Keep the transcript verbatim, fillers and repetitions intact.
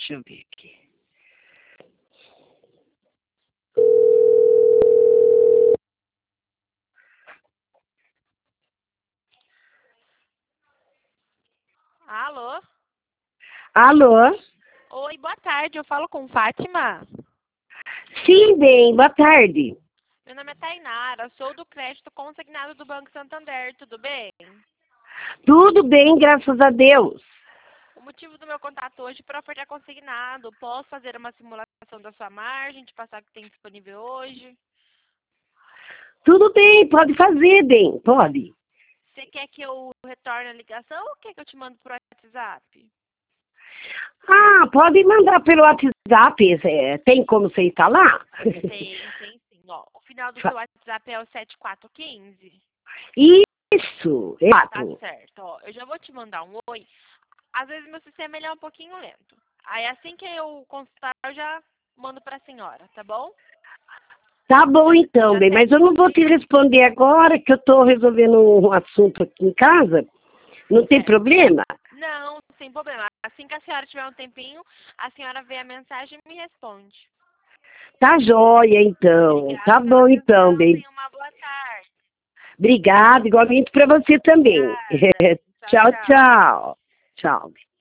Deixa eu ver aqui. Alô? Alô? Oi, boa tarde. Eu falo com Fátima. Sim, bem, boa tarde. Meu nome é Tainara, sou do crédito consignado do Banco Santander, tudo bem? Tudo bem, graças a Deus. O motivo do meu contato hoje é para ofertar consignado. Posso fazer uma simulação da sua margem, te passar o que tem disponível hoje? Tudo bem, pode fazer, bem, pode. Você quer que eu retorne a ligação ou quer que eu te mando por WhatsApp? Ah, pode mandar pelo WhatsApp, é, tem como você instalar? Tem, tem sim. Ó, o final do seu WhatsApp é o sete quatro um cinco. Isso, Tá exato. certo. Ó, eu já vou te mandar um oi. Às vezes meu sistema ele é um pouquinho lento. Aí assim que eu consultar, eu já mando para a senhora, tá bom? Tá bom Já, então, já bem, mas segue eu não vou esse... te responder agora, que eu estou resolvendo um assunto aqui em casa. Não tem Certo. problema? Não, sem problema. Assim que a senhora tiver um tempinho, a senhora vê a mensagem e me responde. Tá joia, então. Obrigada Tá pela bom então, atenção. bem. Tenha uma boa tarde. Obrigada, igualmente para você também. Obrigada. Tchau, Tchau, tchau. tchau. Tchau.